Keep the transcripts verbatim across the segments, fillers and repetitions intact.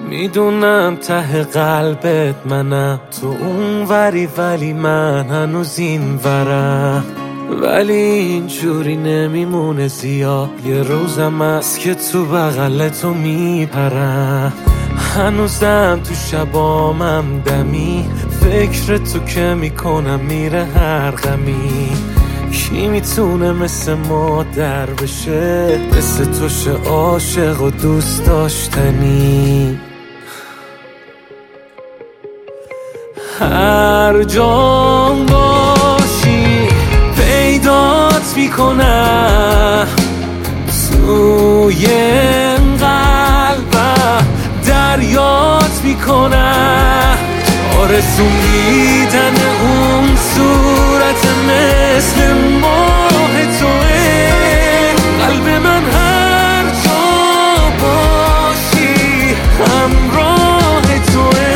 میدونم ته قلبت منم، تو اون وری ولی من هنوز این ورم. ولی اینجوری نمیمونه زیاد، یه روزم هست که تو بغل تو میپرم. هنوزم تو شبامم دمی، فکر تو که میکنم میره هر غمی. کی میتونه مثل مادر بشه، مثل تو شه عاشق و دوست داشتنی. هر جام باشی پیدات میکنم، توی این قلبم دریات میکنم. آرزو دیدن اون صورت مثل ماه توه، قلب من هر جا باشی همراه توه.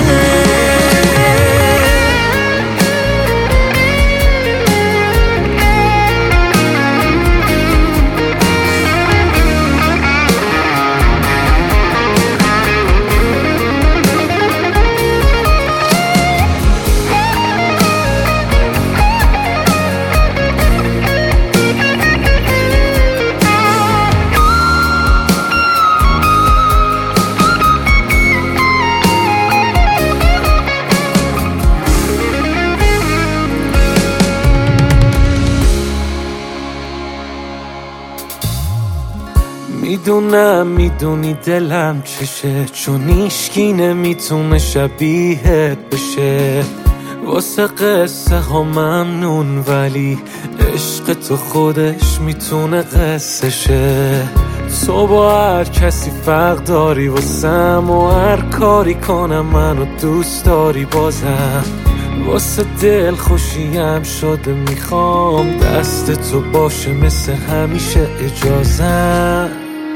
میدونم میدونی دلم چشه، چون ایشکی نمیتونه شبیهت بشه. واسه قصه ها ممنون ولی عشق تو خودش میتونه قصه شه. تو با هر کسی فرق داری واسم، و هر کاری کنم منو دوست داری بازم. واسه دل خوشیم شده میخوام دست تو باشه مثل همیشه اجازم.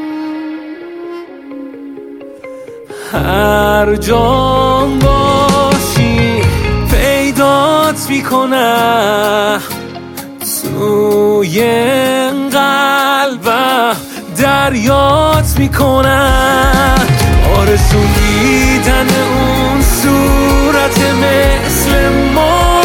هر جام باشی پیدات میکنم، توی این قلبم دریات میکنم. آرزو دیدن اون صورت مثل ما